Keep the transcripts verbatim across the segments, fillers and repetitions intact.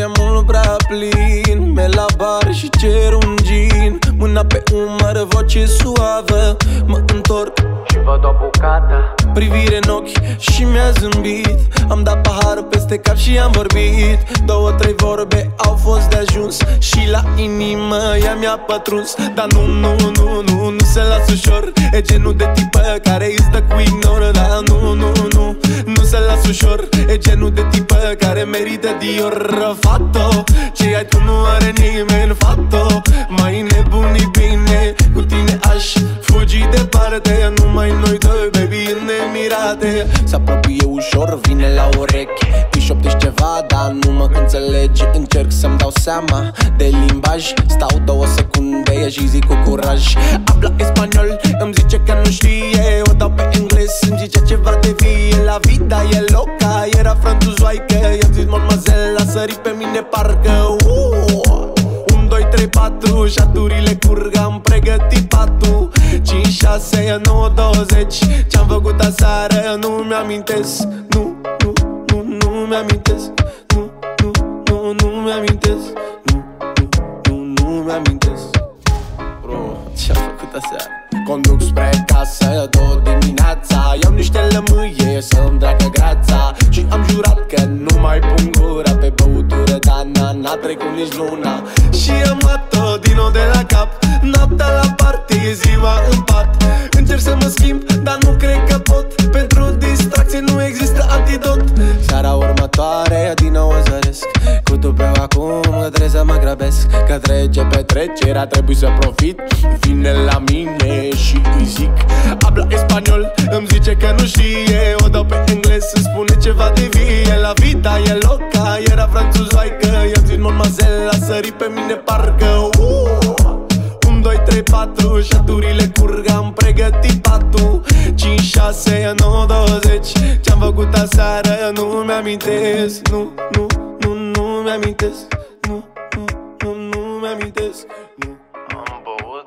e mult prea plin. Merg la bar și cer un gin. Mâna pe umăr, voce suavă. Mă întorc și văd o bucată, privire în ochi și mi-a zâmbit. Am dat paharul peste cap și am vorbit. Două, trei vorbe au fost de ajuns și la inimă ea mi-a pătruns. Dar nu, nu, nu, nu, nu se lasă ușor. E genul de tipă care îți dă cu ignor. Dar nu, nu, nu, nu se lasă ușor. E genul de tipă care merită Dior. Fato, ce ai tu nu are nimeni. Fato, mai nebuni bine. Cu tine aș fugi departe. Numai noi doi, baby, în Emirate. Se apropie ușor, vine la urechi. Îi șoptești ceva, dar nu mă înțelegi. Încerc să-mi dau seama de limbaj. Stau două secunde și zic cu curaj: habla spaniol, îmi zice că nu știe. O dau pe englez, îmi zice ceva de vie. La vida e loca, era franțuzoaică. I-am zis mademoiselle, a sărit pe mine parcă uh! unu, doi, trei, patru, șaturile curg, am pregătit patul. Cinci, șase, nouă, douăzeci. Ce-am făcut aseară nu mi-amintesc. Nu, nu, nu, nu mi-amintesc. Nu, nu, nu, nu mi-amintesc. Nu, nu, nu, nu mi-amintesc. Bro, ce-am făcut aseară? Conduc spre casă două dimineața. Iau niște lămâie să-mi treacă grața. Și am jurat că nu mai pun gura pe băutură, dar n-a, n-a trecut nici luna. Și am luat-o din nou de la cap. Noaptea la party, ziua în pat. Încerc să mă schimb, dar nu cred că pot. Pentru distracție nu există antidot. Seara următoare din nou o zăresc. Cu tupeu acum, că trebuie să mă grăbesc. Că trece petrecerea, trebuie să profit. Vine la mine și îi zic: habla spaniol, îmi zice că nu știe. O dau pe englez, îmi spune ceva de vie. La vida e loca, era franțuzoaică. I-am zis mademoiselle, a sărit pe mine parcă uh! unu, doi, trei, patru, șaturile curg, am pregătit patul. Cinci, șase, nouă, douăzeci. Ce-am făcut aseară nu mi-amintesc. Nu, nu, nu, nu mi-amintesc. Nu, nu, nu, nu mi-amintesc. Nu. Am băut,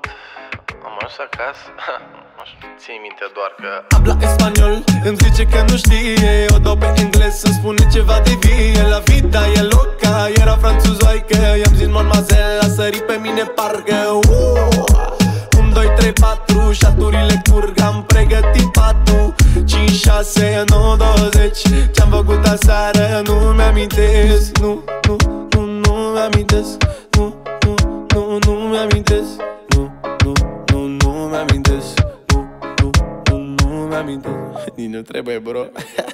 am ajuns acasă. Nu știu, ții minte doar că habla spaniol, îmi zice că nu știe. O dau pe englez, să-mi spune ceva de vie. La vida e loca, era franțuzoaică. I-am zis mademoiselle, a sărit pe mine parcă uh! unu, doi, trei, patru, șaturile curg, am pregătit patul. Cinci, șase, nouă, douăzeci. Ce-am făcut aseară nu mi-amintesc. Nu, nu, nu, nu mi-amintesc. Nu, nu, nu, nu mi-amintesc. Nu, nu, nu, nu mi-amintesc. Nu, nu, nu, nu mi-amintesc. Nici nu trebuie, bro.